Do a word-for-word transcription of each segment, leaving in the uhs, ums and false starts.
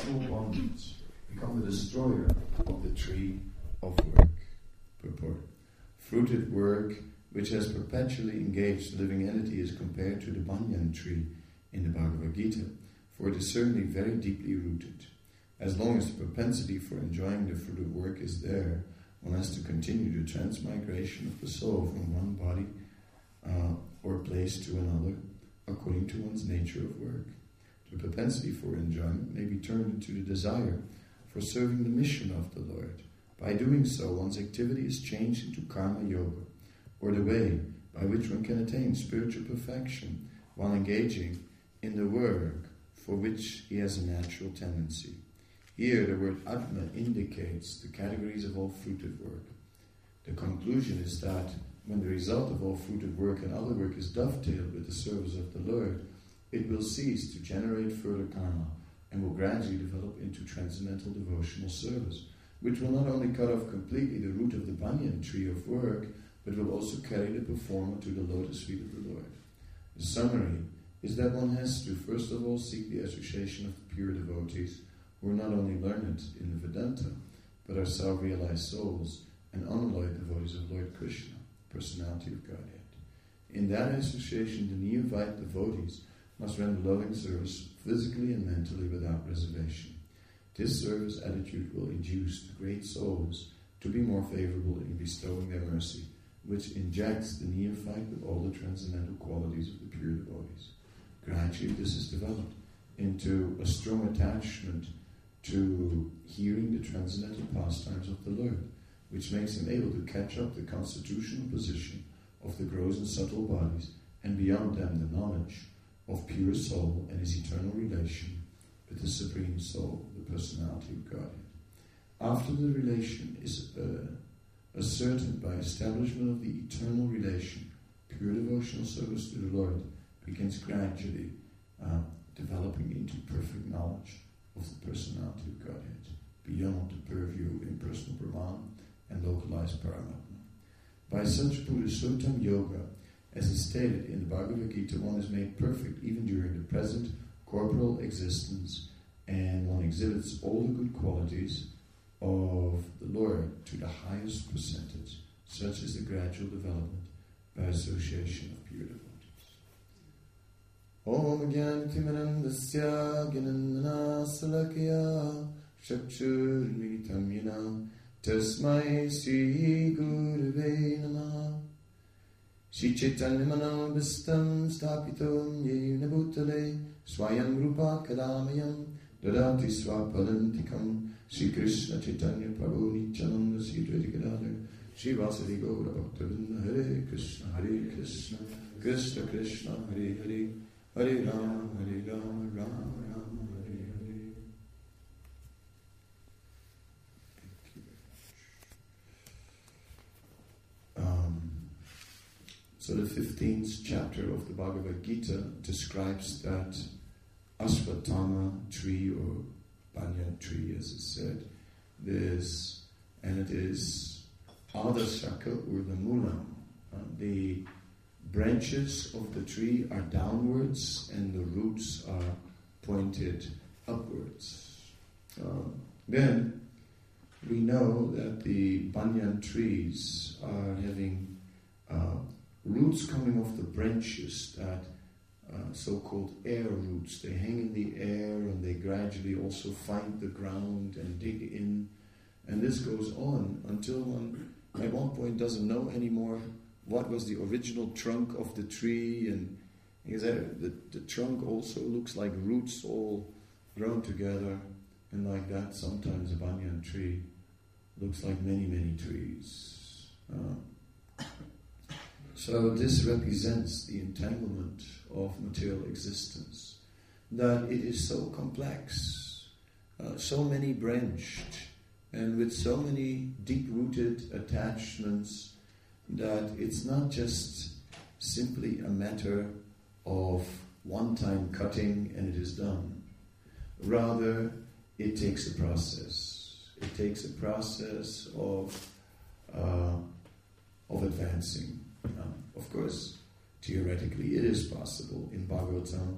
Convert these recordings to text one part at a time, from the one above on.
perpetual bondage, become the destroyer of the tree of work. Purport. Fruited work, which has perpetually engaged the living entity, is compared to the banyan tree in the Bhagavad Gita, for it is certainly very deeply rooted. As long as the propensity for enjoying the fruit of work is there, one has to continue the transmigration of the soul from one body uh, or place to another, according to one's nature of work. The propensity for enjoyment may be turned into the desire for serving the mission of the Lord. By doing so, one's activity is changed into karma yoga, or the way by which one can attain spiritual perfection while engaging in the work for which he has a natural tendency. Here, the word Atma indicates the categories of all fruited work. The conclusion is that when the result of all fruited work and other work is dovetailed with the service of the Lord, it will cease to generate further karma and will gradually develop into transcendental devotional service, which will not only cut off completely the root of the banyan tree of work, but will also carry the performer to the lotus feet of the Lord. The summary is that one has to first of all seek the association of the pure devotees, who are not only learned in the Vedanta, but are self-realized souls and unalloyed devotees of Lord Krishna, personality of Godhead. In that association, the neophyte devotees must render loving service physically and mentally without reservation. This service attitude will induce the great souls to be more favorable in bestowing their mercy, which injects the neophyte with all the transcendental qualities of the pure devotees. Gradually, this is developed into a strong attachment to hearing the transcendental pastimes of the Lord, which makes him able to catch up the constitutional position of the gross and subtle bodies, and beyond them the knowledge of pure soul and his eternal relation with the Supreme Soul, the personality of Godhead. After the relation is uh, ascertained by establishment of the eternal relation, pure devotional service to the Lord begins gradually uh, developing into perfect knowledge of the personality of Godhead, beyond the purview of impersonal Brahman and localized Paramatma. By such Purusottam Yoga, as is stated in the Bhagavad Gita, one is made perfect even during the present corporal existence, and one exhibits all the good qualities of the Lord to the highest percentage. Such is the gradual development by association of pure devotees. Om Gyanatimanandasya Gyanandana Salakya Chakshurmilitam Yena Tasmai Sri Gurave Namah Shri Chaitanya Manavishtam Stapitam Yena Bhutale Swayam Rupa Kadamayam Dadati Swapadantikam Shri Krishna Chaitanya Prabhu Nityananda Sri Advaita Gadadhar Shri Vasudeva Gaura Bhaktavinda Hare Krishna Hare Krishna Krishna Krishna Hare Hare Hare Rama Hare Rama Rama Rama Hare Hare. Thank you very much. Um, so the fifteenth chapter of the Bhagavad Gita describes that Ashwatthama tree, or banyan tree as it said, this, and it is Adashaka, or the Mulam. Uh, the branches of the tree are downwards and the roots are pointed upwards. Uh, then we know that the banyan trees are having uh, roots coming off the branches, that uh, so-called air roots. They hang in the air and they gradually also find the ground and dig in. And this goes on until one at one point doesn't know anymore what was the original trunk of the tree, and the, the trunk also looks like roots all grown together, and like that sometimes a banyan tree looks like many, many trees. Uh, so this represents the entanglement of material existence, that it is so complex, uh, so many branched, and with so many deep-rooted attachments, that it's not just simply a matter of one-time cutting and it is done. Rather, it takes a process. It takes a process of uh, of advancing. Um, of course, theoretically, it is possible. In Bhagavatam,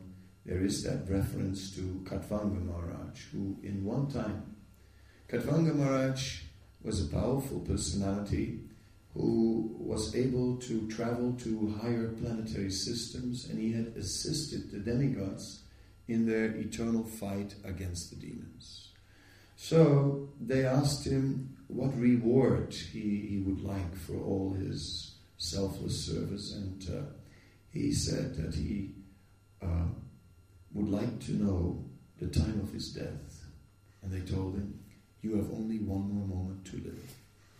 there is that reference to Khatvanga Maharaj, who in one time, Khatvanga Maharaj was a powerful personality who was able to travel to higher planetary systems, and he had assisted the demigods in their eternal fight against the demons. So they asked him what reward he, he would like for all his selfless service, and uh, he said that he uh, would like to know the time of his death. And they told him, you have only one more moment to live.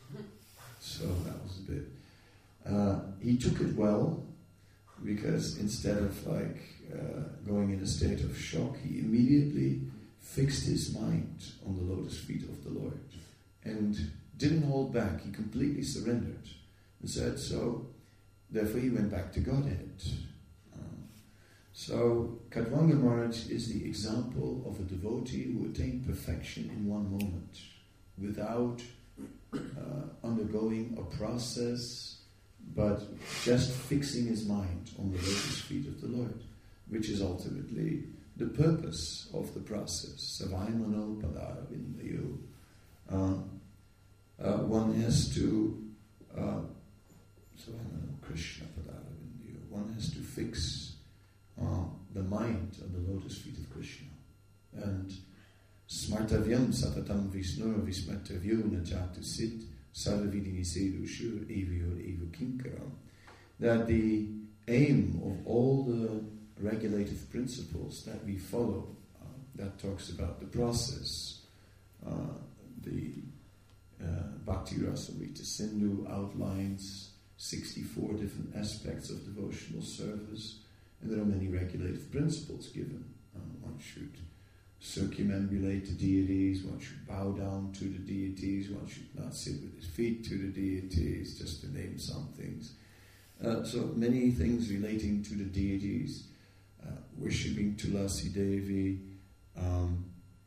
So that was a bit... Uh, he took it well, because instead of like uh, going in a state of shock, he immediately fixed his mind on the lotus feet of the Lord and didn't hold back. He completely surrendered and said, so therefore he went back to Godhead. Uh, so Khatvanga Maharaj is the example of a devotee who attained perfection in one moment without uh, undergoing a process, but just fixing his mind on the lotus feet of the Lord, which is ultimately the purpose of the process. Savaimano Padaravindayo. Uh, uh, one has to uh, Savaimano Krishna Padaravindayo. One has to fix uh, the mind on the lotus feet of Krishna. And Smartavyam Satatam Visnur Vismartavyo Najatu Sit Sarvavidini Sedu Shur Evio Evo Kinkaram. That the aim of all the regulative principles that we follow, uh, that talks about the process, uh, the uh, Bhakti Rasamrita Sindhu outlines sixty-four different aspects of devotional service, and there are many regulative principles given. Uh, one should circumambulate the deities, one should bow down to the deities, one should not sit with his feet to the deities, just to name some things. Uh, so many things relating to the deities, uh, worshipping Tulasi Devi. Um,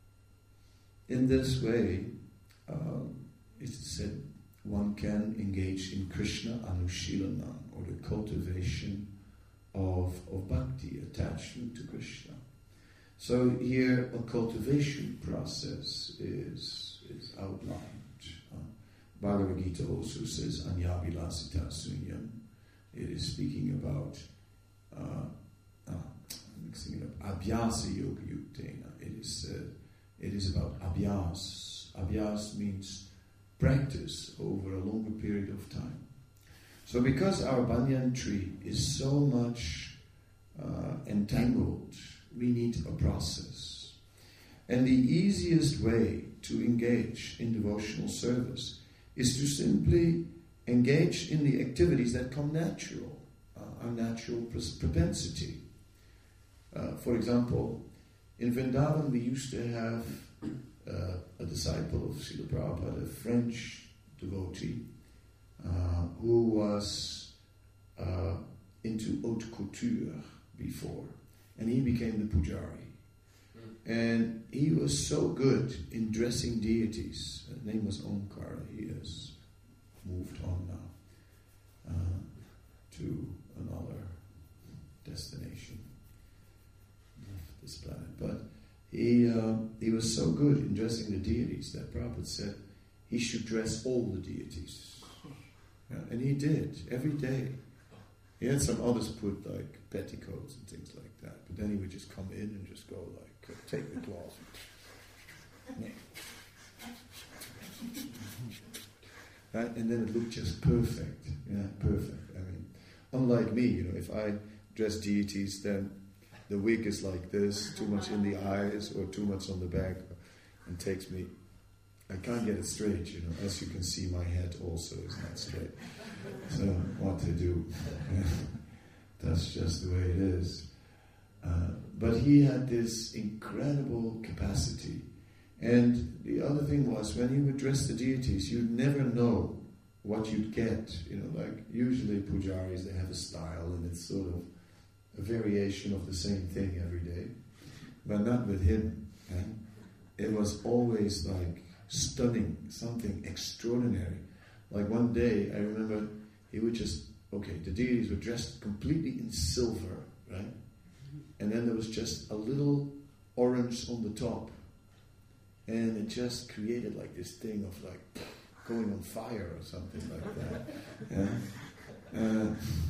in this way, um, it's said one can engage in Krishna Anushilana, or the cultivation of, of bhakti, attachment to Krishna. So here a cultivation process is, is outlined. Uh, Bhagavad Gita also says Anyavilasita Sunyam. It is speaking about uh, uh, I'm mixing it up. Abhyasa Yoga Yuktena. It is uh, it is about abhyas. Abhyas means practice over a longer period of time. So because our banyan tree is so much uh, entangled, we need a process. And the easiest way to engage in devotional service is to simply engage in the activities that come natural, uh, our natural propensity. Uh, for example, in Vrindavan we used to have uh, a disciple of Srila Prabhupada, a French devotee, uh, who was uh, into haute couture before. And he became the pujari. Mm. And he was so good in dressing deities. His name was Omkara. He has moved on now uh, to another destination of this planet. But he uh, he was so good in dressing the deities that Prabhupada said he should dress all the deities. Yeah, and he did, every day. He had some others put like petticoats and things like that, but then he would just come in and just go like, uh, take the cloth. Right? And then it looked just perfect. Yeah, perfect. I mean, unlike me, you know, if I dress deities, then the wig is like this, too much in the eyes or too much on the back, and takes me, I can't get it straight, you know. As you can see, my head also is not straight. So what to do? That's just the way it is. Uh, but he had this incredible capacity. And the other thing was, when he would dress the deities, you'd never know what you'd get. You know, like usually pujaris, they have a style and it's sort of a variation of the same thing every day. But not with him. Eh? It was always like stunning, something extraordinary. Like one day, I remember he would just, okay, the deities were dressed completely in silver, right? and then there was just a little orange on the top, and it just created like this thing of like going on fire or something like that. Yeah? Uh,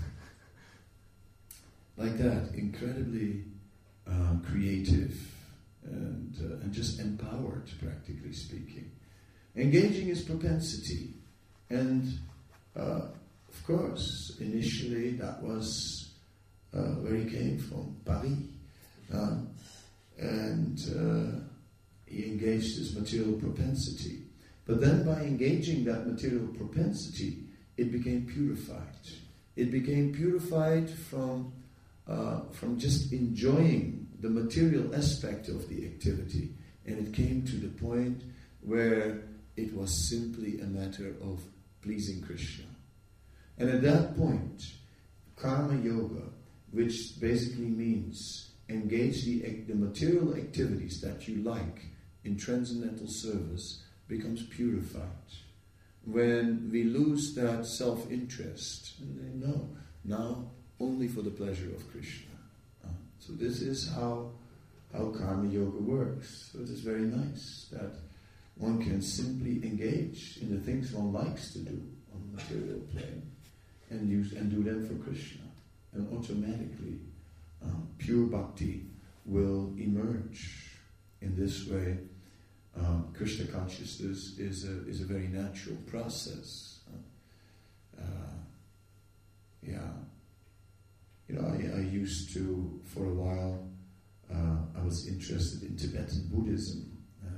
like that, incredibly uh, creative and uh, and just empowered, practically speaking. Engaging his propensity, and uh, of course, initially that was uh, where he came from, Paris, uh, and uh, he engaged his material propensity. But then by engaging that material propensity, it became purified. It became purified from uh, from just enjoying the material aspect of the activity, and it came to the point where it was simply a matter of pleasing Krishna. And at that point, karma yoga, which basically means engage the, the material activities that you like in transcendental service, becomes purified. When we lose that self-interest, and they know, now only for the pleasure of Krishna. Uh, so this is how how karma yoga works. So it is very nice that one can simply engage in the things one likes to do on the material plane and use and do them for Krishna. And automatically um, pure bhakti will emerge. In this way, um, Krishna consciousness is a, is a very natural process. Uh, uh, yeah. You know, I, I used to, for a while, uh, I was interested in Tibetan Buddhism.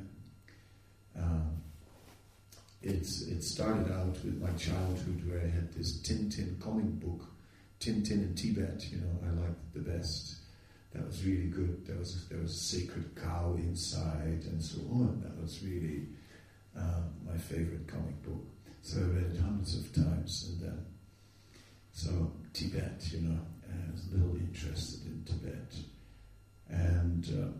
Uh, uh, it's it started out with my childhood, where I had this Tintin comic book, Tintin in Tibet. You know, I liked the best. That was really good. There was there was a sacred cow inside, and so on. That was really uh, my favorite comic book. So I read it hundreds of times, and then so Tibet, you know, I was a little interested in Tibet, and. Uh,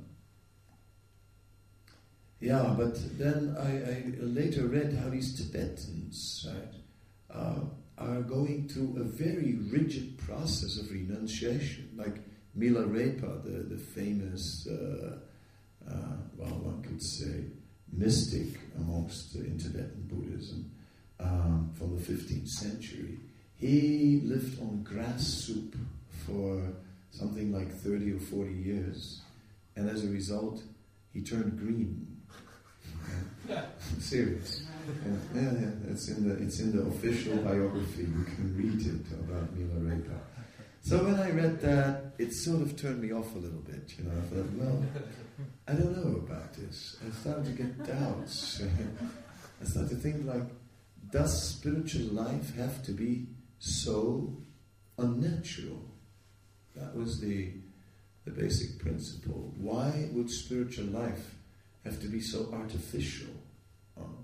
Yeah, but then I, I later read how these Tibetans, right, uh, are going through a very rigid process of renunciation. Like Milarepa, the, the famous, uh, uh, well, one could say, mystic amongst uh, in Tibetan Buddhism um, from the fifteenth century. He lived on grass soup for something like thirty or forty years, and as a result, he turned green. Yeah. Serious. Yeah, yeah, yeah, it's in the it's in the official biography. You can read it about Milarepa. So when I read that, it sort of turned me off a little bit. You know, I thought, well, I don't know about this. I started to get doubts. I started to think, like, does spiritual life have to be so unnatural? That was the the basic principle. Why would spiritual life have to be so artificial? Um,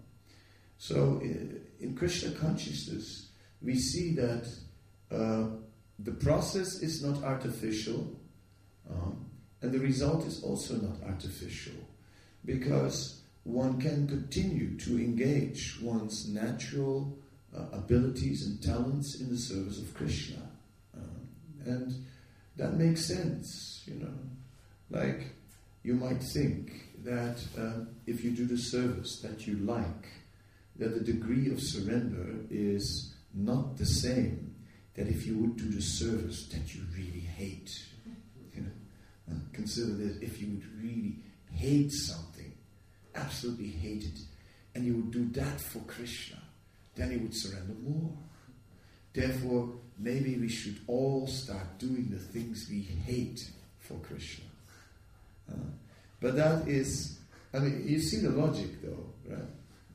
so in, in Krishna consciousness, we see that uh, the process is not artificial, um, and the result is also not artificial, because one can continue to engage one's natural uh, abilities and talents in the service of Krishna. Um, and that makes sense, you know. Like, you might think that um, if you do the service that you like, that the degree of surrender is not the same that if you would do the service that you really hate. You know, and consider that if you would really hate something, absolutely hate it, and you would do that for Krishna, then you would surrender more. Therefore, maybe we should all start doing the things we hate for Krishna. Uh, But that is, I mean, you see the logic though, right?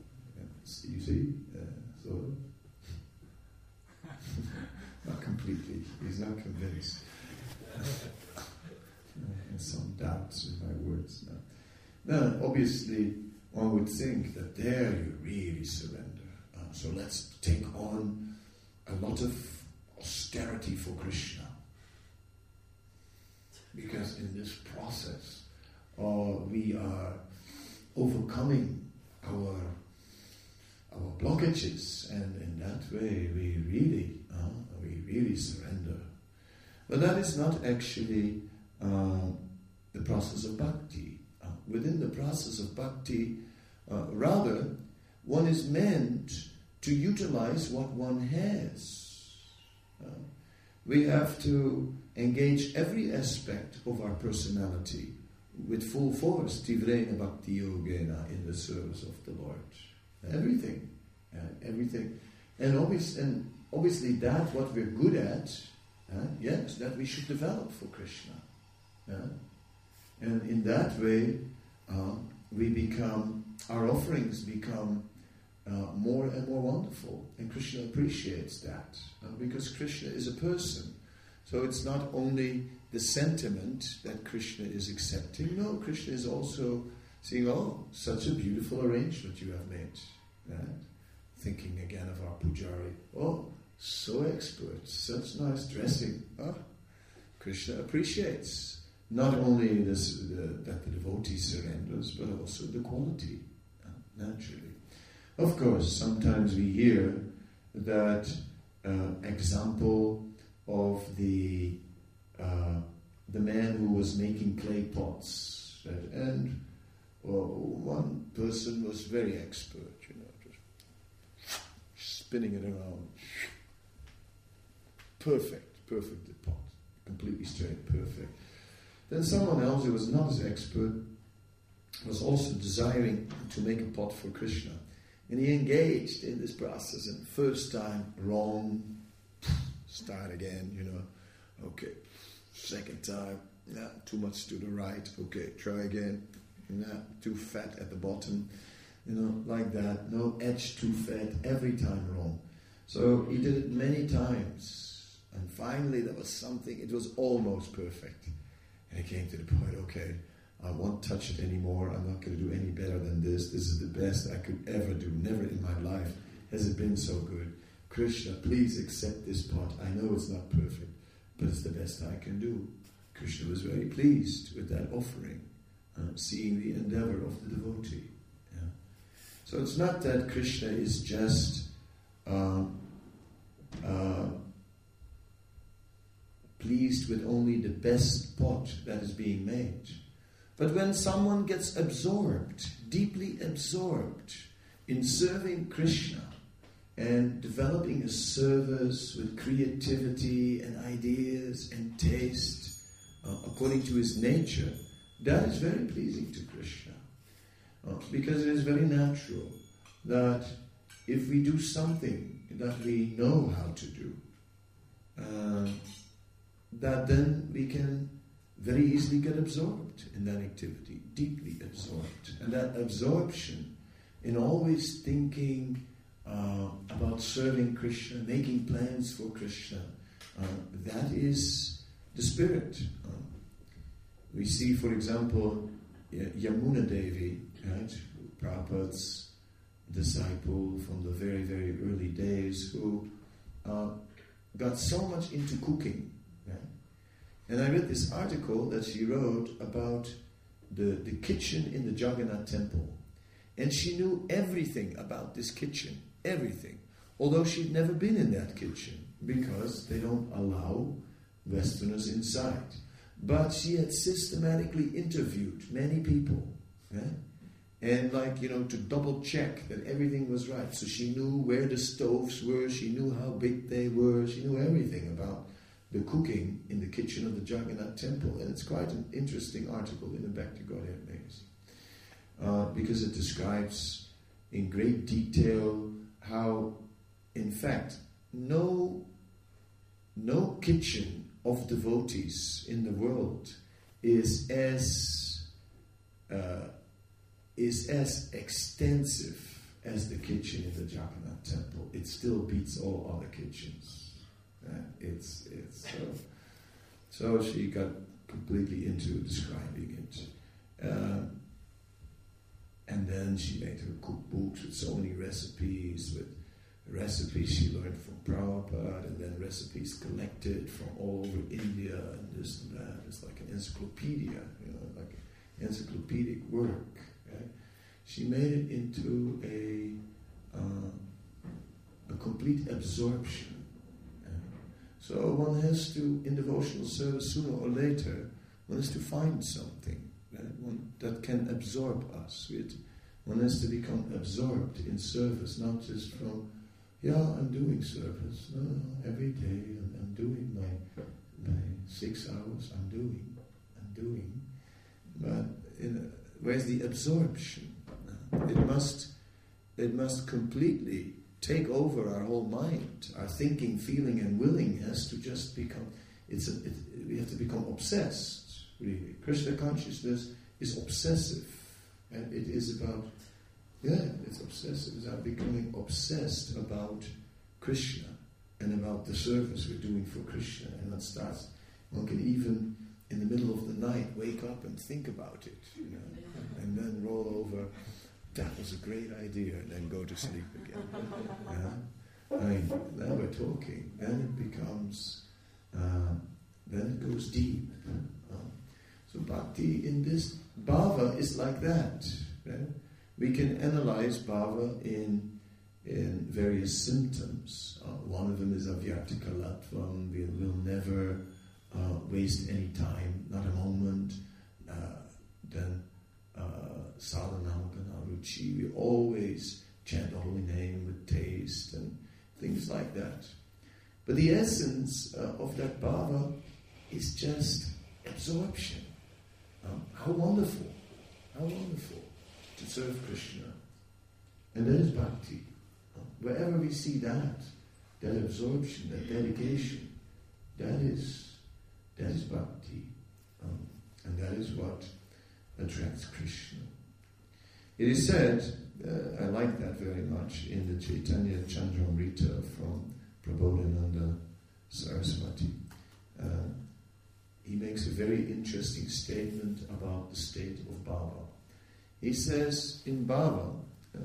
You see? Uh, sort of? Not completely. He's not convinced. And some doubts in my words. No. Now, obviously, one would think that there you really surrender. Uh, so let's take on a lot of austerity for Krishna. Because in this process, or we are overcoming our our blockages, and in that way we really uh, we really surrender. But that is not actually uh, the process of bhakti. Uh, within the process of bhakti, uh, rather, one is meant to utilize what one has. Uh, we have to engage every aspect of our personality with full force, tivrena bhakti yogena, in the service of the Lord. Everything, uh, everything. And, obvious, and obviously that, what we're good at, uh, yes, that we should develop for Krishna. Uh, and in that way, uh, we become, our offerings become uh, more and more wonderful. And Krishna appreciates that, uh, because Krishna is a person. So it's not only the sentiment that Krishna is accepting. No, Krishna is also seeing, oh, such a beautiful arrangement you have made. Right? Thinking again of our pujari. Oh, so expert, such nice dressing. Oh, Krishna appreciates not only this, the, that the devotee surrenders, but also the quality, uh, naturally. Of course, sometimes we hear that uh, example of the uh, the man who was making clay pots, right? And well, one person was very expert, you know, just spinning it around. Perfect, perfect the pot, completely straight, perfect. Then someone else who was not as expert was also desiring to make a pot for Krishna. And he engaged in this process, and first time, wrong, start again, you know, okay. Second time, nah, too much to the right, okay, try again, nah, too fat at the bottom, you know, like that, no edge too fat, every time wrong. So he did it many times, and finally there was something, it was almost perfect. And he came to the point, okay, I won't touch it anymore, I'm not going to do any better than this, this is the best I could ever do, never in my life has it been so good. Krishna, please accept this pot, I know it's not perfect, but it's the best I can do. Krishna was very pleased with that offering, uh, seeing the endeavor of the devotee. Yeah. So it's not that Krishna is just uh, uh, pleased with only the best pot that is being made. But when someone gets absorbed, deeply absorbed in serving Krishna, and developing a service with creativity and ideas and taste uh, according to his nature, that is very pleasing to Krishna. Uh, because it is very natural that if we do something that we know how to do, uh, that then we can very easily get absorbed in that activity, deeply absorbed. And that absorption in always thinking Uh, about serving Krishna, making plans for Krishna, uh, that is the spirit. Uh, we see, for example, Yamuna Devi, right, Prabhupada's disciple from the very, very early days, who uh, got so much into cooking. Right? And I read this article that she wrote about the, the kitchen in the Jagannath temple. And she knew everything about this kitchen. Everything, although she'd never been in that kitchen because they don't allow Westerners inside. But she had systematically interviewed many people, right? And like, you know, to double check that everything was right. So she knew where the stoves were, she knew how big they were, she knew everything about the cooking in the kitchen of the Jagannath temple. And it's quite an interesting article in the Bhakti Godhead magazine, uh, because it describes in great detail how, in fact, no, no kitchen of devotees in the world is as uh, is as extensive as the kitchen in the Jagannath temple. It still beats all other kitchens. Uh, it's it's so. So she got completely into describing it. Uh, And then she made her cookbooks with so many recipes, with recipes she learned from Prabhupada, and then recipes collected from all over India, and this and that. It's like an encyclopedia, you know, like an encyclopedic work. Right? She made it into a uh, a complete absorption. Right? So one has to, in devotional service, sooner or later, one has to find something that, one, that can absorb us. It, one has to become absorbed in service, not just from, yeah, I'm doing service. No, no, every day I'm, I'm doing my my six hours. I'm doing, I'm doing. But in, where's the absorption? It must, it must completely take over our whole mind. Our thinking, feeling, and willing has to just become. It's a, it, we have to become obsessed. Really, Krishna consciousness is obsessive, and it is about. Yeah, it's obsessive. It's about becoming obsessed about Krishna and about the service we're doing for Krishna. And that starts. One can even, in the middle of the night, wake up and think about it, you know, and then roll over. That was a great idea, and then go to sleep again. Yeah? I mean, now we're talking. Then it becomes, uh, then it goes deep. Uh, so bhakti in this, bhava is like that. Right? We can analyze bhava in in various symptoms. Uh, one of them is avyakti-kalatvam. We will never uh, waste any time, not a moment. Uh, then sadhanam ruchi. We always chant the holy name with taste and things like that. But the essence uh, of that bhava is just absorption. Um, how wonderful, how wonderful to serve Krishna. And that is bhakti. Um, wherever we see that, that absorption, that dedication, that is, that is bhakti. Um, and that is what attracts Krishna. It is said, uh, I like that very much, in the Chaitanya Chandramrita from Prabodhananda Saraswati. Uh, he makes a very interesting statement about the state of bhava. He says, in bhava, uh,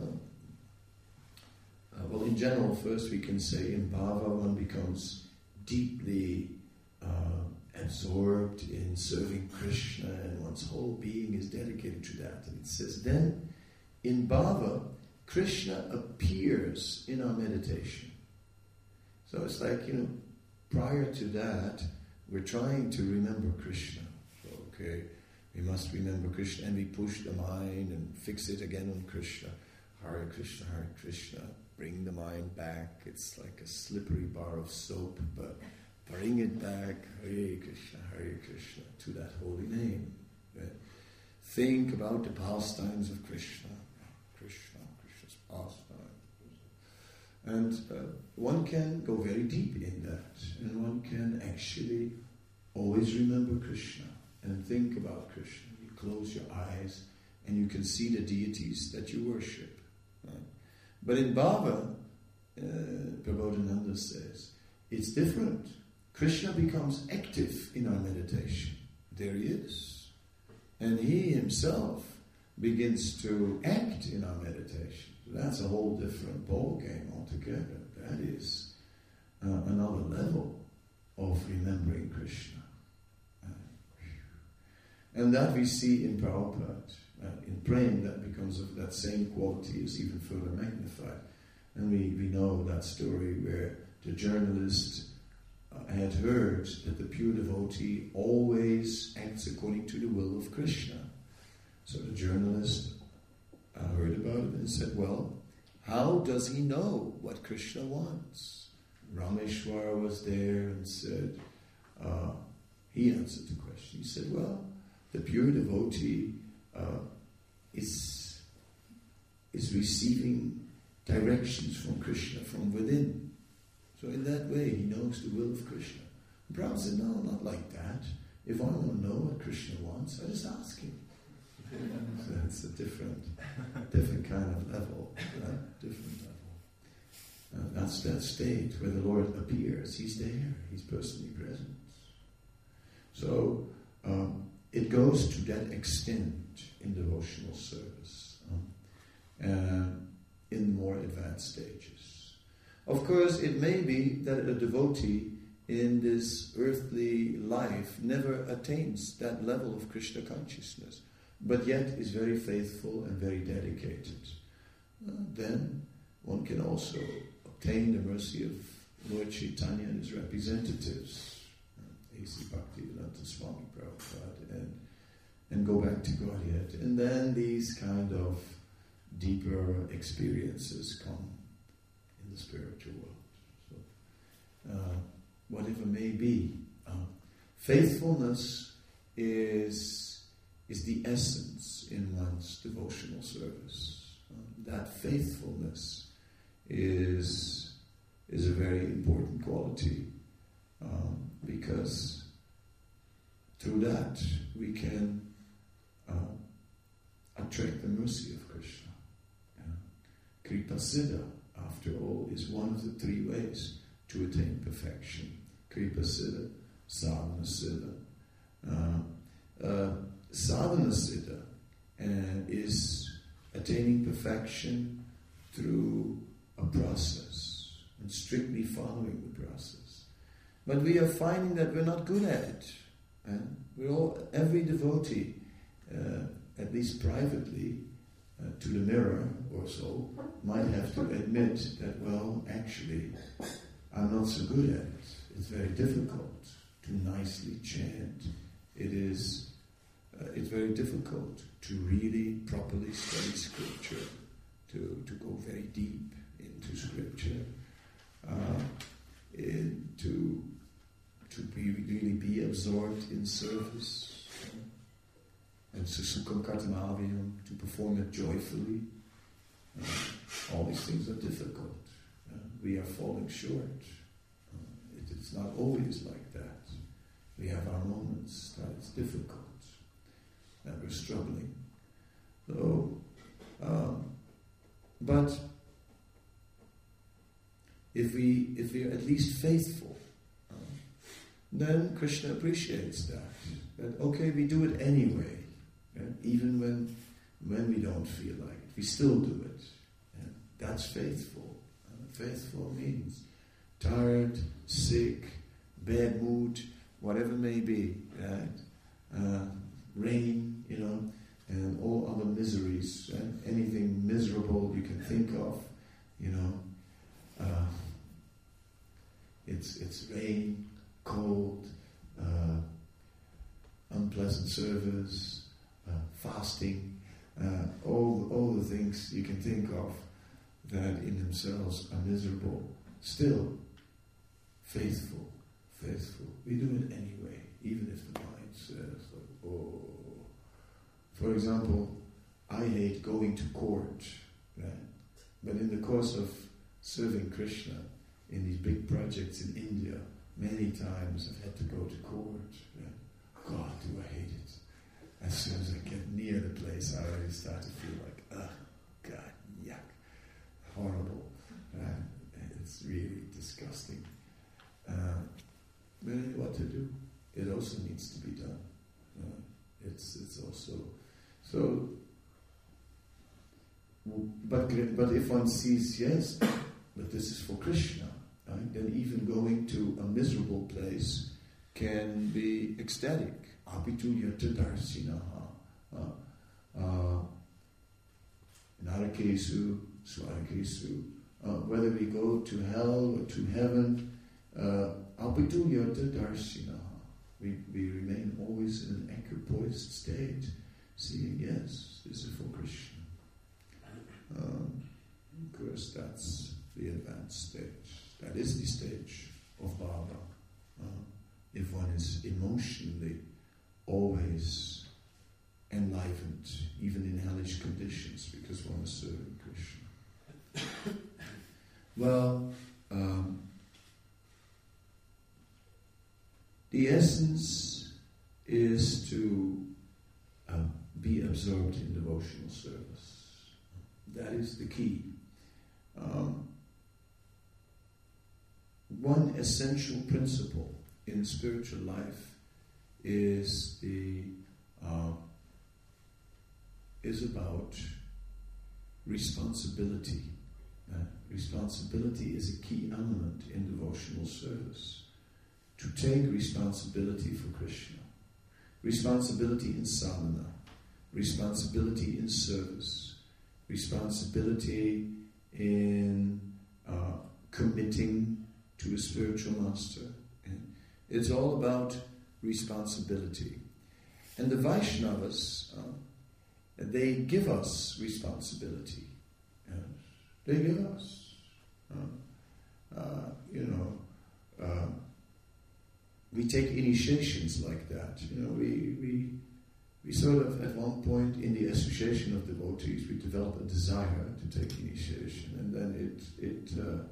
uh, well, in general, first we can say in bhava one becomes deeply uh, absorbed in serving Krishna, and one's whole being is dedicated to that. And it says, then, in bhava, Krishna appears in our meditation. So it's like, you know, prior to that, we're trying to remember Krishna. So, okay, we must remember Krishna, and we push the mind and fix it again on Krishna. Hare Krishna, Hare Krishna. Bring the mind back. It's like a slippery bar of soap, but bring it back, Hare Krishna, Hare Krishna, to that holy name. Right? Think about the pastimes of Krishna. Krishna, Krishna's pastimes. And uh, one can go very deep in that, and one can actually always remember Krishna and think about Krishna. You close your eyes and you can see the deities that you worship. Right? But in bhava, uh, Prabodhananda says, it's different. Krishna becomes active in our meditation. There he is. And he himself begins to act in our meditation. That's a whole different ball game altogether. That is uh, another level of remembering Krishna. Uh, and that we see in Prabhupada. Uh, in Prem, that becomes of that same quality is even further magnified. And we, we know that story where the journalist uh, had heard that the pure devotee always acts according to the will of Krishna. So the journalist uh, heard about it and said, well, how does he know what Krishna wants? Rameshwar was there and said, uh, he answered the question. He said, well, the pure devotee uh, is, is receiving directions from Krishna from within. So in that way, he knows the will of Krishna. And Prabhupada said, no, not like that. If I want to know what Krishna wants, I just ask him. So it's a different, different kind of level, right? Different level. Uh, that's that state where the Lord appears. He's there. He's personally present. So um, it goes to that extent in devotional service, um, uh, in more advanced stages. Of course, it may be that a devotee in this earthly life never attains that level of Krishna consciousness, but yet is very faithful and very dedicated. Uh, then one can also obtain the mercy of Lord Chaitanya and his representatives. Uh, he A C Bhaktivedanta Swami Prabhupada, and and go back to Godhead. And then these kind of deeper experiences come in the spiritual world. So, uh, whatever may be, uh, faithfulness is is the essence in one's devotional service. Uh, that faithfulness is is a very important quality, um, because through that we can uh, attract the mercy of Krishna. Yeah. Kripa Siddha, after all, is one of the three ways to attain perfection. Kripa Siddha, Sadhana Siddha. Uh, uh, sadhana Siddha uh, is attaining perfection through a process and strictly following the process. But we are finding that we're not good at it. Eh? We're all, every devotee, uh, at least privately, uh, to the mirror or so, might have to admit that, well, actually, I'm not so good at it. It's very difficult to nicely chant. It is, uh, it's very difficult to really properly study scripture, to, to go very deep into scripture, uh, in, to to be, really be absorbed in service, uh, and susukam kartamaviyam, to perform it joyfully. Uh, all these things are difficult. Uh, we are falling short. Uh, it, it's not always like that. We have our moments that it's difficult, that we're struggling. So, um, but if we if we are at least faithful, uh, then Krishna appreciates that. That okay, we do it anyway, right? Even when when we don't feel like it, we still do it. Yeah? That's faithful. Uh, faithful means tired, sick, bad mood, whatever may be, right? Uh, rain, you know, and all other miseries, right? Anything miserable you can think of, you know. Uh, it's it's rain, cold, uh, unpleasant service, uh, fasting, uh, all all the things you can think of that in themselves are miserable. Still, faithful, faithful. We do it anyway, even if the mind says, like, "Oh." For example, I hate going to court, right? But in the course of serving Krishna in these big projects in India, many times I've had to go to court. Right? God, do I hate it. As soon as I get near the place, I already start to feel like, ugh, God, yuck, horrible. Right? It's really disgusting. Uh, but anyway, what to do? It also needs to be done. Uh, it's it's also... So, but but if one sees, yes, but this is for Krishna, right? Then even going to a miserable place can be ecstatic. Apitulyata darsinaha. Narakesu, swarakesu. Whether we go to hell or to heaven, apitulyata darsinaha. We we remain always in an equipoised state, seeing, yes, this is for Krishna. Um, of course, that's the advanced stage. That is the stage of Bhava. Uh, if one is emotionally always enlivened, even in hellish conditions, because one is serving Krishna. Well, um, the essence is to uh, be absorbed in devotional service. That is the key. Um, one essential principle in spiritual life is the uh, is about responsibility. Uh, responsibility is a key element in devotional service. To take responsibility for Krishna, responsibility in sadhana, responsibility in service, responsibility in uh, committing to a spiritual master. And it's all about responsibility. And the Vaishnavas, uh, they give us responsibility. Yes. They give us. Uh, uh, you know, uh, we take initiations like that. You know, we, we we sort of, at one point in the association of devotees, we develop a desire to take initiation, and then it it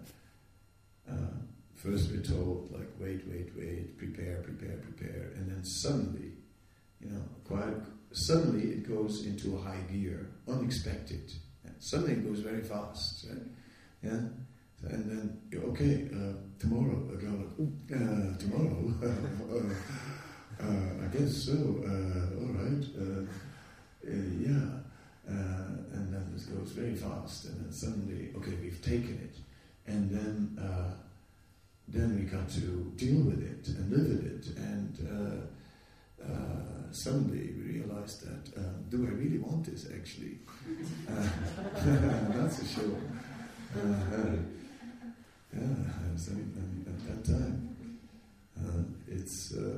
uh, uh, first we're told like wait, wait, wait, prepare, prepare, prepare, and then suddenly, you know, quite suddenly it goes into a high gear, unexpected. And suddenly it goes very fast, right? Yeah. And then, okay, uh, tomorrow, uh, uh, tomorrow, uh, uh, I guess so, uh, all right, uh, uh, yeah, uh, and then it goes very fast, and then suddenly, okay, we've taken it, and then, uh, then we got to deal with it and live with it, and uh, uh, suddenly we realized that, um, do I really want this, actually? Uh, that's a show. Uh, Yeah, so, and at that time, uh, it's, uh,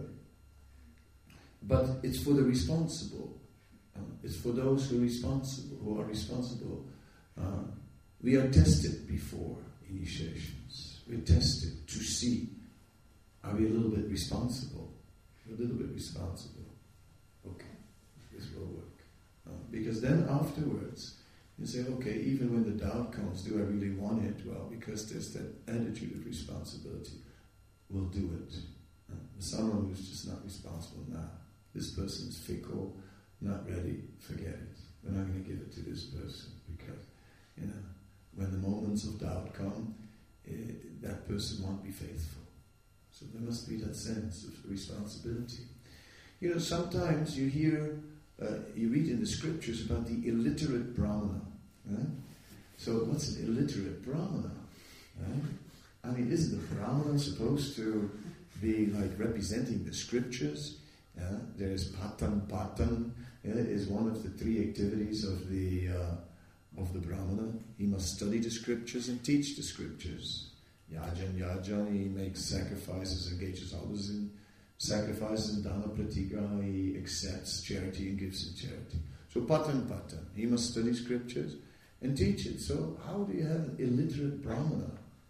but it's for the responsible. Uh, it's for those who are responsible. Who are responsible. Uh, we are tested before initiations. We're tested to see: are we a little bit responsible? A little bit responsible. Okay, this will work. Uh, because then afterwards, you say, okay, even when the doubt comes, do I really want it? Well, because there's that attitude of responsibility, we'll do it. Uh, someone who's just not responsible, nah, this person's fickle, not ready, forget it. We're not going to give it to this person because, you know, when the moments of doubt come, it, that person won't be faithful. So there must be that sense of responsibility. You know, sometimes you hear Uh, you read in the scriptures about the illiterate Brahmana. Right? So what's an illiterate Brahmana? Right? I mean, isn't the Brahmana supposed to be like representing the scriptures? Yeah? There's Patan Patan, yeah, is one of the three activities of the uh, of the Brahmana. He must study the scriptures and teach the scriptures. Yajan Yajan, he makes sacrifices, engages others in sacrifices and dana pratigraha, he accepts charity and gives in charity. So patan patan, he must study scriptures and teach it. So how do you have an illiterate Brahmana?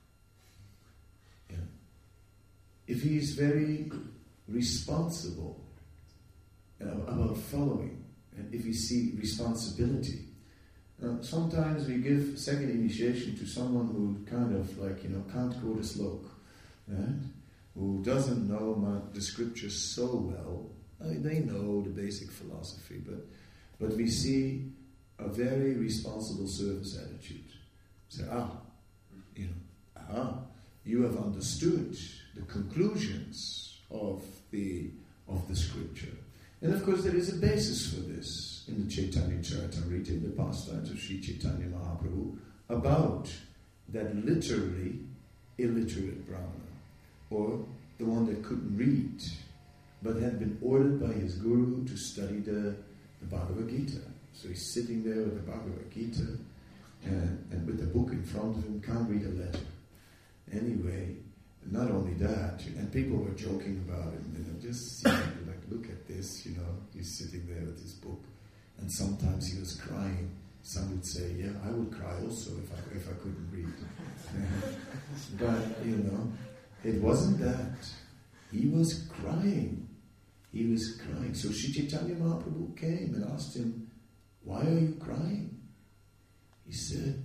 Yeah. If he is very responsible uh, about following, and if you see responsibility, uh, sometimes we give second initiation to someone who kind of like, you know, can't quote a slok, right? Who doesn't know my, the scriptures so well. I mean, they know the basic philosophy, but but we see a very responsible service attitude. Say, ah, you know, ah, you have understood the conclusions of the of the scripture, and of course there is a basis for this in the Chaitanya Charitamrita, in the pastimes of Sri Chaitanya Mahaprabhu, about that literally illiterate Brahmana, or the one that couldn't read, but had been ordered by his guru to study the, the Bhagavad Gita. So he's sitting there with the Bhagavad Gita, and, and with the book in front of him, can't read a letter. Anyway, not only that, and people were joking about him, you know, just see, like, look at this, you know, he's sitting there with his book, and sometimes he was crying. Some would say, yeah, I would cry also if I if I couldn't read. But, you know, it wasn't that. He was crying. He was crying. So Sri Chaitanya Mahaprabhu came and asked him, why are you crying? He said,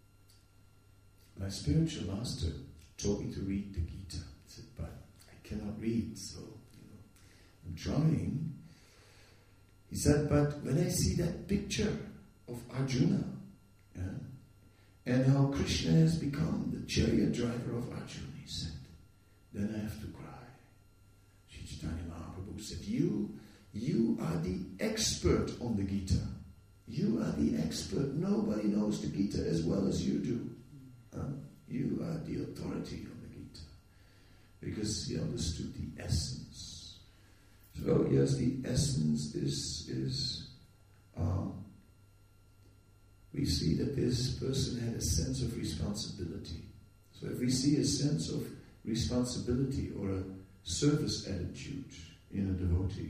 my spiritual master told me to read the Gita. He said, but I cannot read, so, you know, I'm trying. He said, but when I see that picture of Arjuna, yeah, and how Krishna has become the chariot driver of Arjuna, he said, then I have to cry. Sri Chaitanya Mahaprabhu said, you, you are the expert on the Gita. You are the expert. Nobody knows the Gita as well as you do. Huh? You are the authority on the Gita. Because he understood the essence. So yes, the essence is, is um, we see that this person had a sense of responsibility. So if we see a sense of responsibility or a service attitude in a devotee.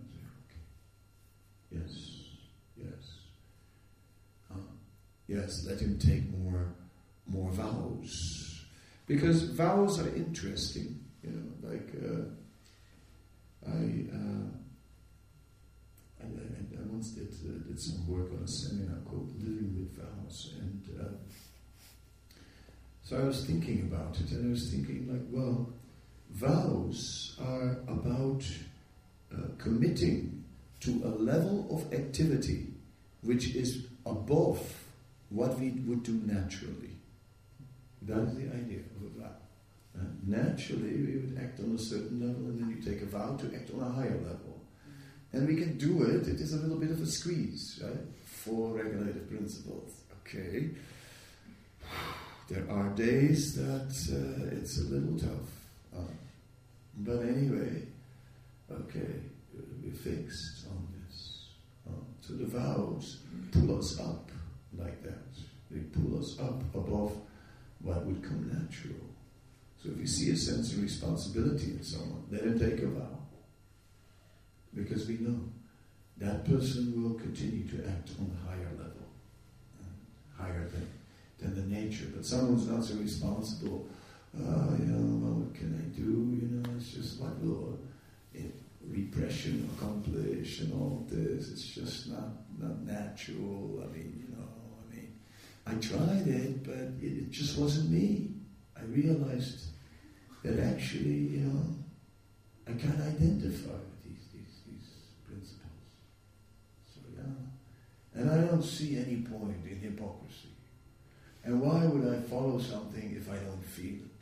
Yes, yes. Uh, yes, let him take more more vows. Because vows are interesting. You know, like uh, I, uh, I, I I once did uh, did some work on a seminar called Living with Vows, and uh, so I was thinking about it, and I was thinking like, well, vows are about uh, committing to a level of activity which is above what we would do naturally. That is the idea of a vow. Uh, naturally, we would act on a certain level, and then you take a vow to act on a higher level. And we can do it. It is a little bit of a squeeze, right? Four regulative principles. Okay. There are days that uh, it's a little tough. Uh, but anyway, okay, we're fixed on this. Uh, so the vows pull us up like that. They pull us up above what would come natural. So if you see a sense of responsibility in someone, let him take a vow. Because we know that person will continue to act on a higher level, uh, higher than, than the nature. But someone's not so responsible. Uh, you know, well, what can I do? You know, it's just what will uh, repression accomplish and all this. It's just not, not natural. I mean, you know, I mean, I tried it, but it, it just wasn't me. I realized that actually, you know, I can't identify with these, these, these principles. So, yeah. And I don't see any point in hypocrisy. And why would I follow something if I don't feel it?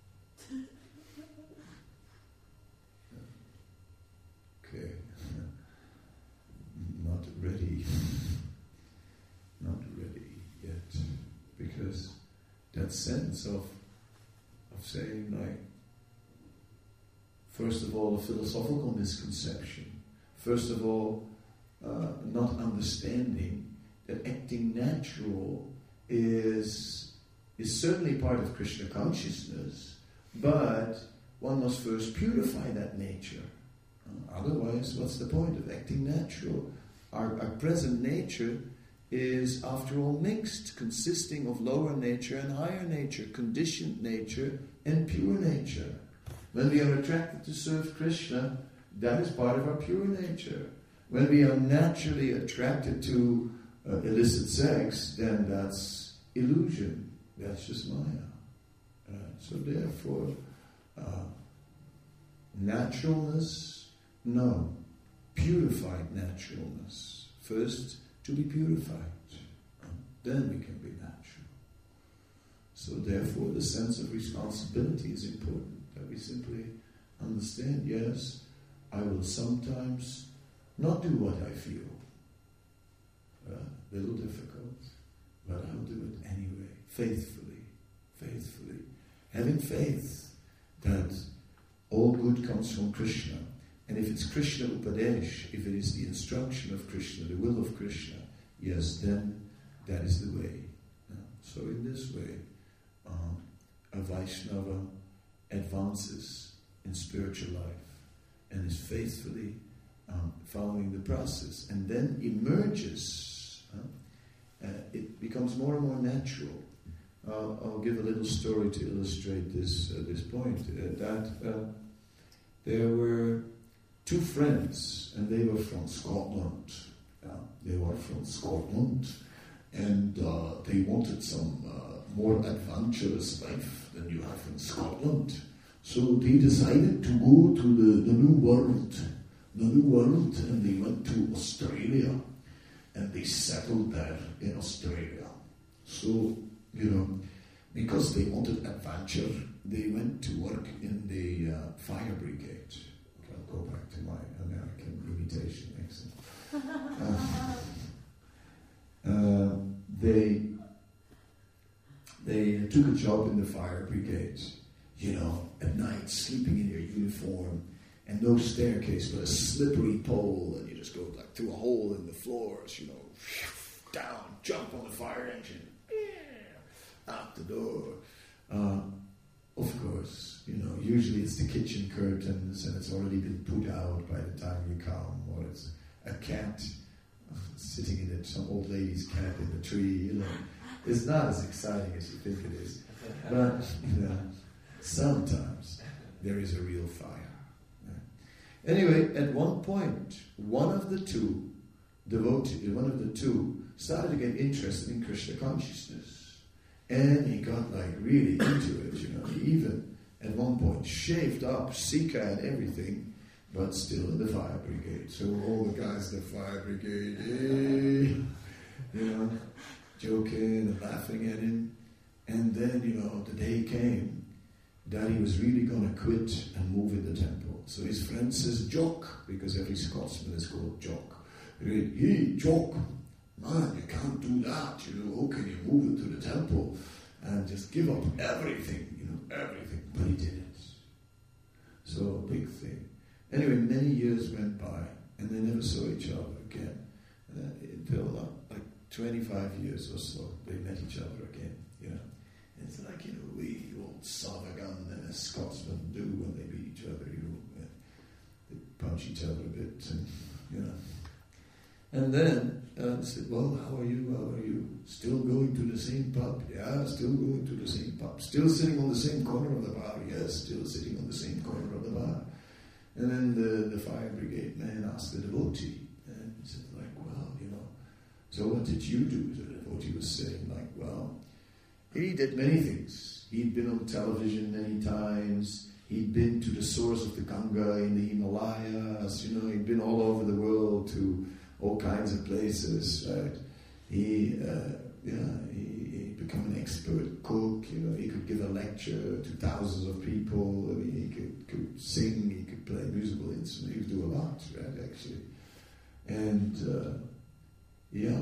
Okay. Not ready. Not ready yet. Because that sense of of saying, like, first of all, a philosophical misconception. First of all, uh, not understanding that acting natural is is certainly part of Krishna consciousness, but one must first purify that nature. Uh, otherwise, what's the point of acting natural? Our, our present nature is, after all, mixed, consisting of lower nature and higher nature, conditioned nature and pure nature. When we are attracted to serve Krishna, that is part of our pure nature. When we are naturally attracted to uh, illicit sex, then that's illusion. That's just Maya. Uh, so therefore, uh, naturalness, no. Purified naturalness. First, to be purified. Uh, then we can be natural. So therefore, the sense of responsibility is important. That we simply understand, yes, I will sometimes not do what I feel. A uh, little difficult, but I'll do it anyway, faithfully, faithfully. Having faith that all good comes from Krishna. And if it's Krishna Upadesh, if it is the instruction of Krishna, the will of Krishna, yes, then that is the way. Uh, so in this way, um, a Vaishnava advances in spiritual life and is faithfully um, following the process, and then emerges. Uh, uh, it becomes more and more natural. Uh, I'll give a little story to illustrate this uh, this point. Uh, that uh, there were two friends, and they were from Scotland. Uh, they were from Scotland, and uh, they wanted some uh, more adventurous life than you have in Scotland. So they decided to go to the, the New World, the New World, and they went to Australia, and they settled there in Australia. So, you know, because they wanted adventure, they went to work in the uh, fire brigade. I'll go back to my American imitation accent. Uh, uh, they they took a job in the fire brigade, you know, at night, sleeping in your uniform, and no staircase, but a slippery pole, and you just go like through a hole in the floors, you know, down, jump on the fire engine, out the door. Uh, of course, you know, usually it's the kitchen curtains and it's already been put out by the time you come, or it's a cat sitting in it, some old lady's cat in the tree, you know. It's not as exciting as you think it is. But, you know, sometimes there is a real fire. Right? Anyway, at one point, one of the two devotee, one of the two started to get interested in Krishna consciousness. And he got like really into it, you know. He even at one point shaved up Sika and everything, but still in the fire brigade. So all the guys in the fire brigade, hey, you know, joking and laughing at him. And then, you know, the day came that he was really going to quit and move in the temple. So his friend says, Jock, because every Scotsman is called Jock. Hey, Jock, man, you can't do that, you know, how can you move into the temple and just give up everything, you know, everything. But he did it. So a big thing. Anyway, many years went by and they never saw each other again. Uh, until uh, like twenty-five years or so, they met each other again, you know. And it's like, you know, we old Savagan and a Scotsman do when they meet each other, you know. Uh, they punch each other a bit, and, you know. And then uh, I said, well, how are you? How are you? Still going to the same pub? Yeah, still going to the same pub. Still sitting on the same corner of the bar? Yes, still sitting on the same corner of the bar. And then the, the fire brigade man asked the devotee, and he said, like, well, you know, so what did you do? The devotee was saying, like, well, he did many things. He'd been on television many times. He'd been to the source of the Ganga in the Himalayas. You know, he'd been all over the world to all kinds of places, right? He, uh, yeah, he, he became an expert cook. You know, he could give a lecture to thousands of people. I mean, he could, could sing. He could play musical instruments. He could do a lot, right? Actually, and uh, yeah,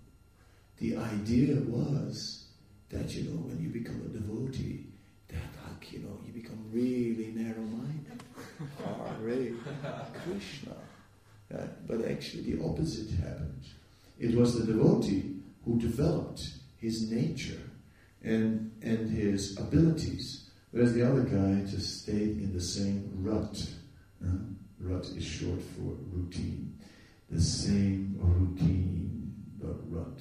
the idea was that, you know, when you become a devotee, that, like, you know, you become really narrow-minded, far away Krishna. Uh, but actually the opposite happened. It was the devotee who developed his nature and and his abilities, whereas the other guy just stayed in the same rut. Uh, rut is short for routine. The same routine, but rut.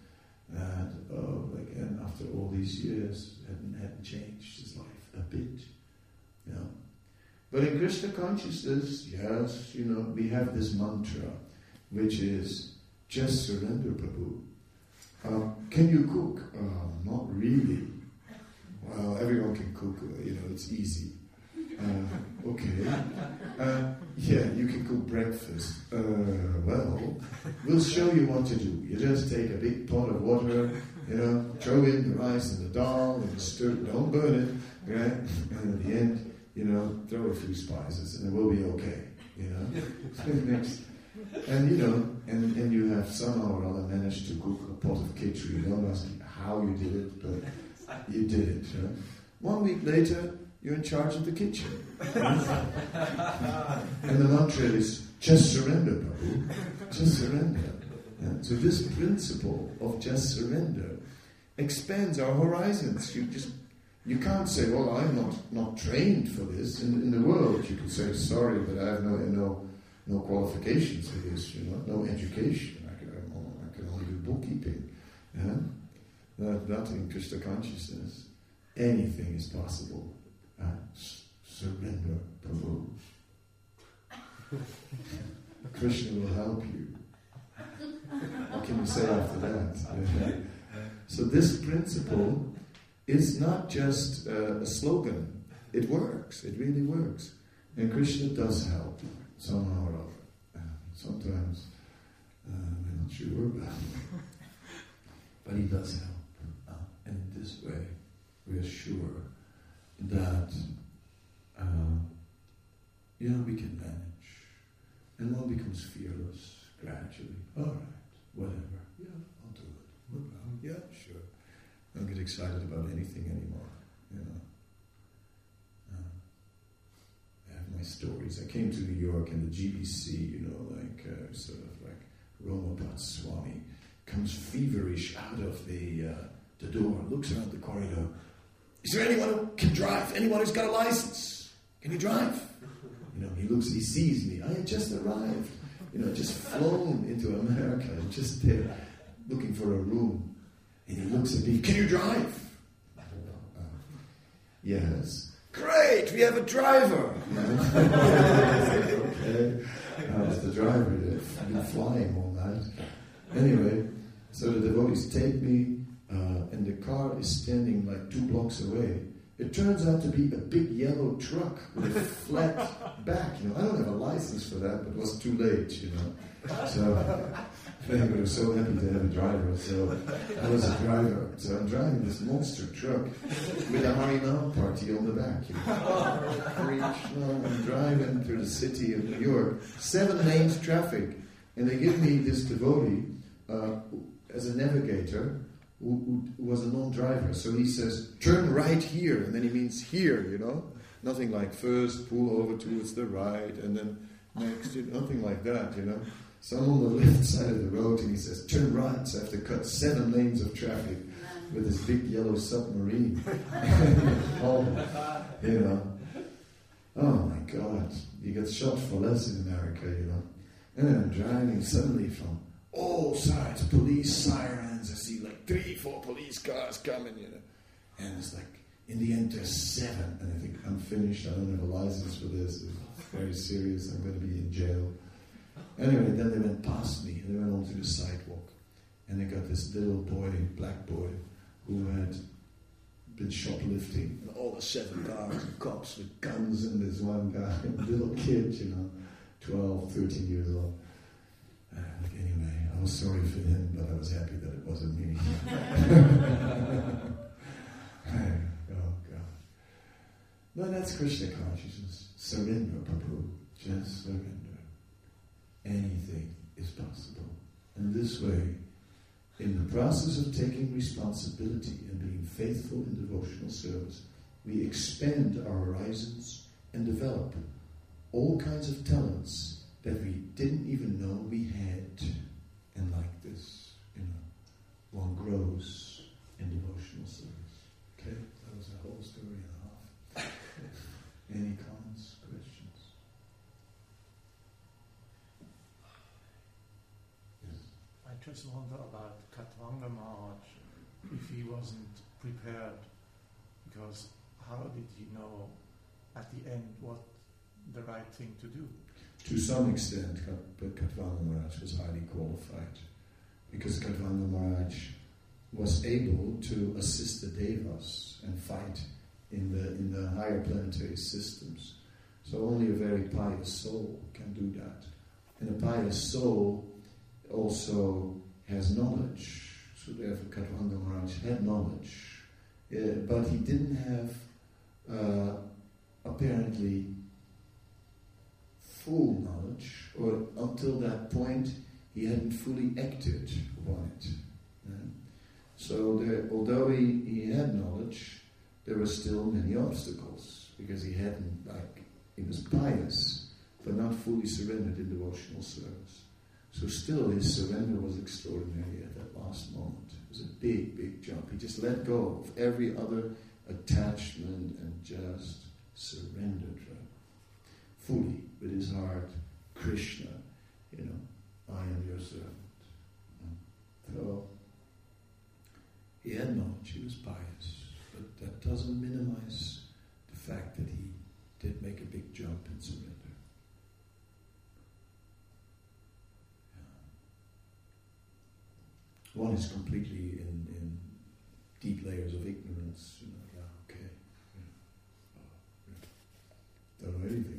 And, uh, like, and after all these years, hadn't, hadn't changed his life a bit. You know? But in Krishna consciousness, yes, you know, we have this mantra, which is, just surrender, Prabhu. Uh, can you cook? Uh, not really. Well, everyone can cook, uh, you know, it's easy. Uh, okay. Uh, yeah, you can cook breakfast. Uh, well, we'll show you what to do. You just take a big pot of water, you know, throw in the rice and the dal, and stir, don't burn it, right? And at the end, you know, throw a few spices and it will be okay, you know. Next. And, you know, and, and you have somehow or other managed to cook a pot of khichdi. Don't ask how you did it, but you did it. Right? One week later, you're in charge of the kitchen. And the mantra is, just surrender, Prabhu. Just surrender. And so this principle of just surrender expands our horizons. You just You can't say, well, I'm not, not trained for this. In, in the world, you can say, sorry, but I have no no no qualifications for this, you know, no education. I can, I can only do bookkeeping. Yeah? Not, not in Krishna consciousness. Anything is possible. Uh, s- surrender, Prabhu. Krishna will help you. What can you say after that? Yeah. So this principle is not just uh, a slogan. It works. It really works. And Krishna does help somehow or other. Uh, sometimes uh, we're not sure about it. But he does help. Uh, and in this way, we are sure that uh, you know, we can manage. And one becomes fearless gradually. All right, whatever. Yeah, I'll do it. No problem. Yeah, sure. I don't get excited about anything anymore, you know. Uh, I have my stories. I came to New York and the G B C, you know, like uh, sort of like Romapat Swami comes feverish out of the uh, the door, looks around the corridor. is there anyone who can drive? Anyone who's got a license? Can you drive? You know, he looks, he sees me. I had just arrived, you know, just flown into America, just there, looking for a room. And he looks at me, can you drive? Uh, yes. Great, we have a driver. Okay. I was the driver. I've been flying all night. Anyway, so the devotees take me, uh, and the car is standing like two blocks away. It turns out to be a big yellow truck with a flat back. You know, I don't have a license for that, but it was too late. You know, so anyway, I was so happy to have a driver. So I was a driver. So I'm driving this monster truck with a Harinam party on the back. You know, I'm driving through the city of New York, seven lanes traffic, and they give me this devotee uh, as a navigator. Who, who was a non-driver. So he says, turn right here, and then he means here, you know? Nothing like first, pull over towards the right, and then next, you know, nothing like that, you know? So I'm on the left side of the road, and he says, turn right, so I have to cut seven lanes of traffic with this big yellow submarine. oh, you know? Oh my God, you get shot for less in America, you know? And then I'm driving suddenly from all sides, police sirens. I see like three, four police cars coming, you know. And it's like, in the end, there's seven. And I think, I'm finished. I don't have a license for this. It's very serious. I'm going to be in jail. Anyway, then they went past me. And they went onto the sidewalk. And they got this little boy, black boy, who had been shoplifting. And all the seven cars and cops with guns and this one guy, little kid, you know, twelve, thirteen years old. Uh, anyway, I was sorry for him, but I was happy that it wasn't me. Oh, God. No, that's Krishna consciousness. Surrender, Prabhu. Just surrender. Anything is possible. And this way, in the process of taking responsibility and being faithful in devotional service, we expand our horizons and develop all kinds of talents that we didn't even know we had. And like this, you know, one grows in devotional service. Okay? That was a whole story and a half. Any comments, questions? Yes? I just wonder about Khatvanga Maharaj, if he wasn't prepared, because how did he know at the end what the right thing to do? To some extent, but Khatvanga Maharaj was highly qualified, because Khatvanga Maharaj was able to assist the Devas and fight in the in the higher planetary systems. So only a very pious soul can do that. And a pious soul also has knowledge. So therefore Khatvanga Maharaj had knowledge. Uh, but he didn't have, uh, apparently, full knowledge, or until that point he hadn't fully acted upon it. Yeah? So there, although he, he had knowledge, there were still many obstacles, because he hadn't, like, he was pious, but not fully surrendered in devotional service. So still his surrender was extraordinary at that last moment. It was a big, big jump. He just let go of every other attachment and just surrendered, right? Fully, with his heart, Krishna, you know, I am your servant. So, he had knowledge, he was pious, but that doesn't minimize the fact that he did make a big jump in surrender. Yeah. One is completely in, in deep layers of ignorance, you know, yeah, okay. Yeah. Oh, yeah. Don't know anything.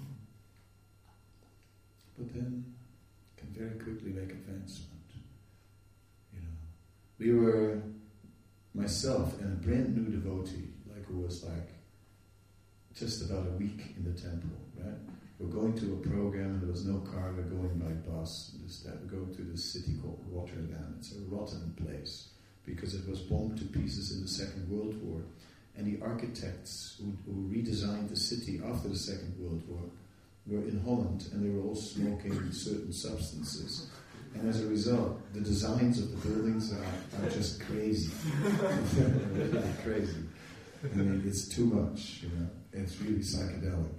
But then can very quickly make advancement. You know, we were, myself and a brand new devotee, like who was like just about a week in the temple, right? We're going to a program and there was no car, we're going by bus. This, that. We go to this city called Rotterdam. It's a rotten place because it was bombed to pieces in the Second World War. And the architects who, who redesigned the city after the Second World War were in Holland, and they were all smoking certain substances. And as a result, the designs of the buildings are, are just crazy. Really crazy. I mean, it's too much, you know. It's really psychedelic.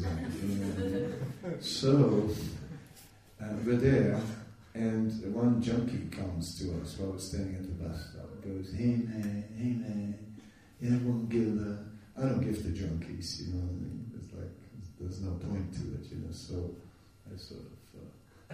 So, uh, we're there, and one junkie comes to us while we're standing at the bus stop. Goes, hey man, hey man, you have one giver. I don't give the junkies, you know what I mean? It's like, there's no point to it, you know, so I sort of uh,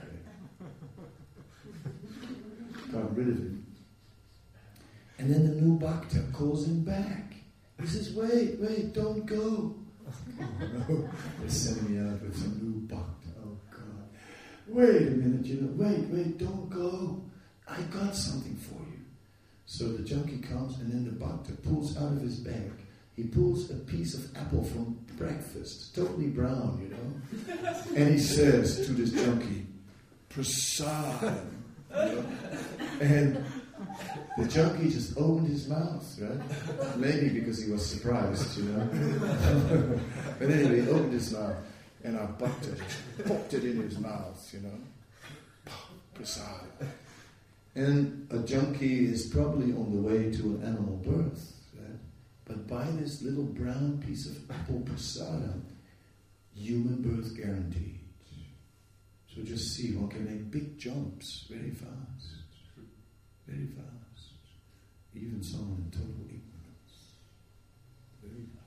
okay. got rid of him. And then the new bhakta calls him back. He says, wait, wait, don't go. Oh no, they're sending me out with some new bhakta. Oh God. Wait a minute, you know, wait, wait, don't go. I got something for you. So the junkie comes, and then the bhakta pulls out of his bag. He pulls a piece of apple from breakfast, totally brown, you know. And he says to this junkie, Prasadam. You know? And the junkie just opened his mouth, right? Maybe because he was surprised, you know. But anyway, he opened his mouth, and our bhakta just popped it in his mouth, you know. Prasadam. And a junkie is probably on the way to an animal birth, right? But by this little brown piece of apple prasadam, human birth guaranteed. So just see, one can make big jumps very fast, very fast. Even someone in total ignorance, very fast.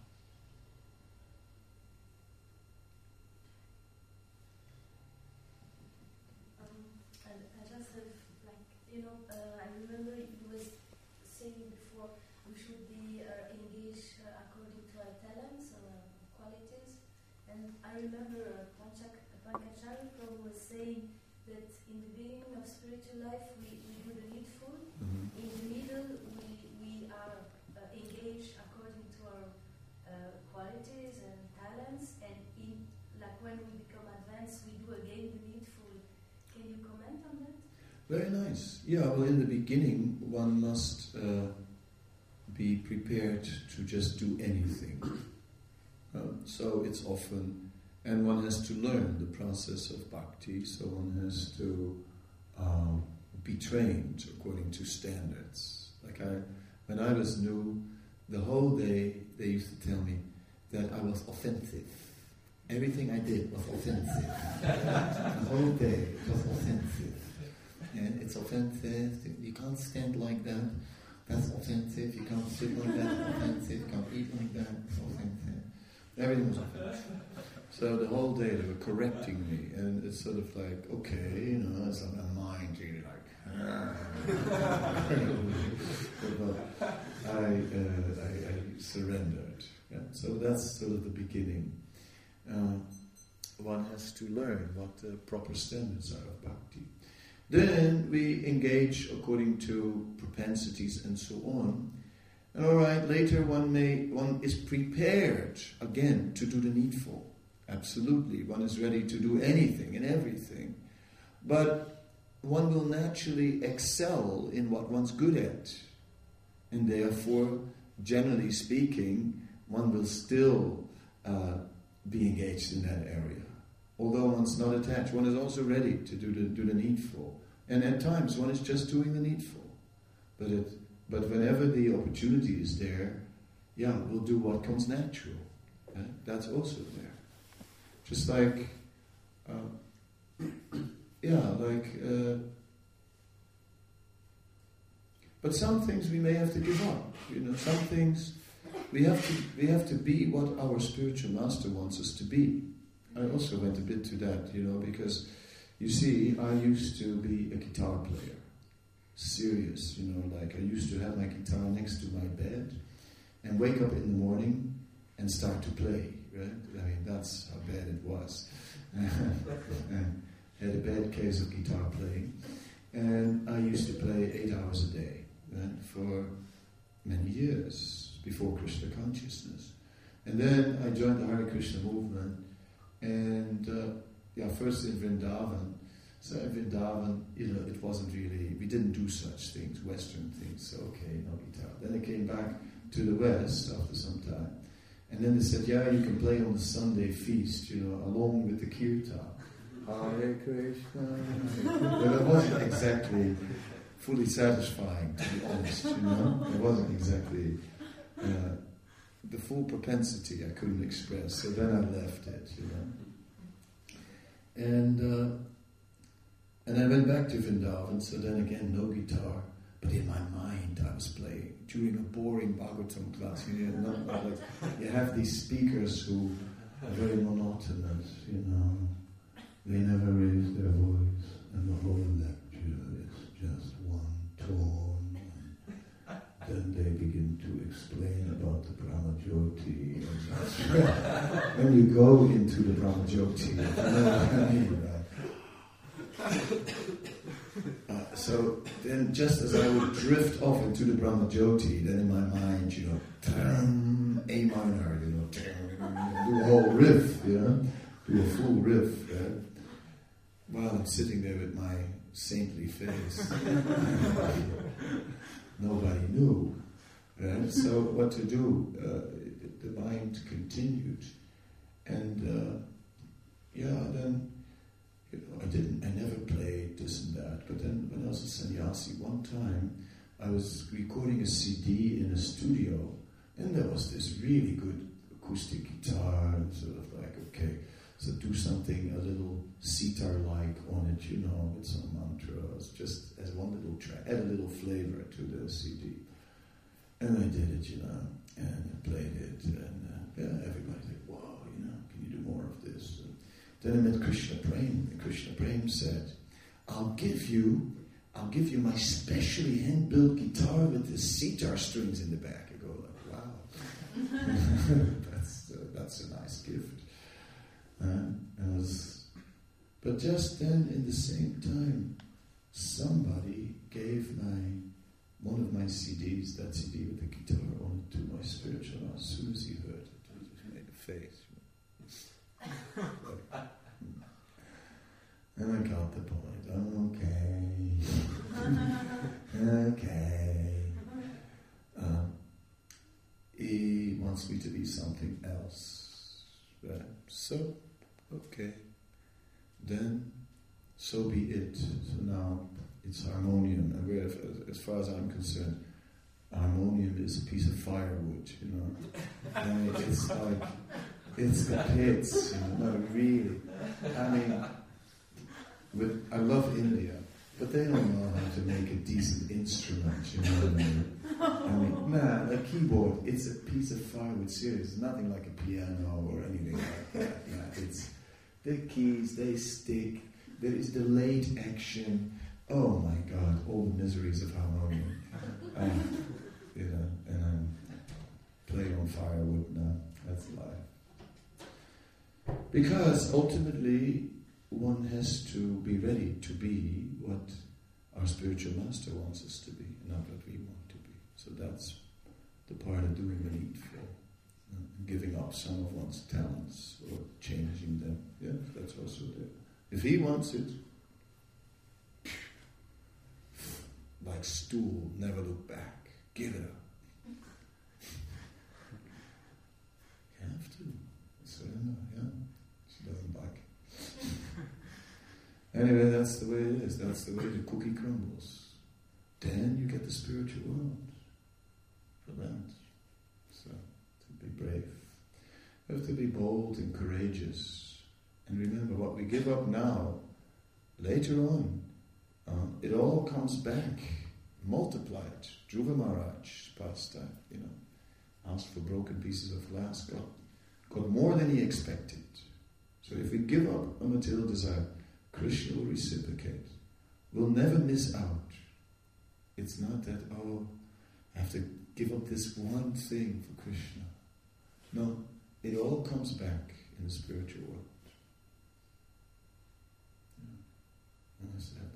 You know, uh, I remember you were saying before we should be uh, engaged uh, according to our talents or uh, qualities. And I remember Pankajari Prabhu was saying that in the beginning of spiritual life we, we do the needful. Mm-hmm. In the middle we, we are uh, engaged according to our uh, qualities and talents. And in like when we become advanced we do again the needful. Can you comment on that? Very nice. Yeah, well, in the beginning, one must uh, be prepared to just do anything. Uh, so it's often, and one has to learn the process of bhakti, so one has to um, be trained according to standards. Like I, when I was new, the whole day they used to tell me that I was offensive. Everything I did was offensive. The whole day it was offensive. And it's offensive, you can't stand like that, that's offensive, you can't sit like that, offensive, you can't eat like that, it's offensive. Everything was offensive. So the whole day they were correcting me, and it's sort of like, okay, you know, it's like my mind really like, but I, uh, I, I surrendered. Yeah? So that's sort of the beginning. Uh, one has to learn what the proper standards are of bhakti. Then we engage according to propensities and so on. And all right, later one may one is prepared again to do the needful. Absolutely, one is ready to do anything and everything. But one will naturally excel in what one's good at. And therefore, generally speaking, one will still uh, be engaged in that area. Although one's not attached, one is also ready to do the, do the needful. And at times one is just doing the needful. But it, but whenever the opportunity is there, yeah, we'll do what comes natural. Right? That's also there. Just like, uh, yeah, like, uh, but some things we may have to give up. You know, some things we have to we have to be what our spiritual master wants us to be. I also went a bit to that, you know, because, you see, I used to be a guitar player. Serious, you know, like I used to have my guitar next to my bed and wake up in the morning and start to play, right? I mean, that's how bad it was. And had a bad case of guitar playing. And I used to play eight hours a day, right, for many years before Krishna consciousness. And then I joined the Hare Krishna movement. And, uh, yeah, first in Vrindavan. So in Vrindavan, you know, it wasn't really, we didn't do such things, Western things, so okay, no guitar. Then I came back to the West after some time. And then they said, yeah, you can play on the Sunday feast, you know, along with the kirtan. Hare Krishna. But it wasn't exactly fully satisfying, to be honest, you know. It wasn't exactly... Uh, the full propensity I couldn't express, so then I left it, you know. And uh, and I went back to Vrindavan, so then again, no guitar, but in my mind I was playing during a boring Bhagavatam class. You know, not, not like, you have these speakers who are very monotonous, you know. They never raise their voice, and the whole lecture is just one tone. Then they begin to explain about the Brahmajyoti. And when you go into the Brahmajyoti, you know what I mean, right? Uh, so then, just as I would drift off into the Brahmajyoti, then in my mind, you know, A minor, you know, do a whole riff, you know, do a full riff, right? While I'm sitting there with my saintly face. Nobody knew, right? So what to do? Uh, the mind continued, and uh, yeah, then you know, I didn't. I never played this and that. But then, when I was a sannyasi, one time I was recording a C D in a studio, and there was this really good acoustic guitar, and sort of like, okay, so do something a little sitar-like on it, you know, with some mantras, just as one little track, add a little flavor to the C D. And I did it, you know, and I played it, and uh, yeah, everybody's like, wow, you know, can you do more of this? And then I met Krishna Prem, and Krishna Prem said, I'll give you, I'll give you my specially hand-built guitar with the sitar strings in the back. I go like, wow, that's uh, that's a nice gift. Uh, I was, but just then, in the same time, somebody gave my one of my C Ds, that C D with the guitar on it, to my spiritual master. As soon as he heard it, he made a face. Like, and I got the point. Okay. Okay. Um, he wants me to be something else. Right? So, okay. Then, so be it. So now, it's harmonium. And we're, as far as I'm concerned, harmonium is a piece of firewood, you know. And it's like, it's the pits, you know, no, really. I mean, with, I love India, but they don't know how to make a decent instrument, you know what I mean? I mean, nah, a keyboard, it's a piece of firewood, serious. It's nothing like a piano or anything like that. Yeah, it's the keys, they stick, there is delayed action. Oh my God, all the miseries of harmonium. Um, you know, and I'm playing on firewood now. That's life. Because ultimately, one has to be ready to be what our spiritual master wants us to be, not what we want to be. So that's the part of doing the needful, uh, giving up some of one's talents or changing them. Yeah, that's also there. If he wants it, like stool, never look back. Give it up. You have to. Surrender, yeah. She doesn't like it. Anyway, that's the way it is. That's the way the cookie crumbles. Then you get the spiritual world. For that. So, to be brave. You have to be bold and courageous. And remember, what we give up now, later on, Um, it all comes back, multiplied. Dhruva Maharaj passed that, you know, asked for broken pieces of glass, got, got more than he expected. So if we give up a material desire, Krishna will reciprocate. We'll never miss out. It's not that, oh, I have to give up this one thing for Krishna. No, it all comes back in the spiritual world. Yeah. And I said,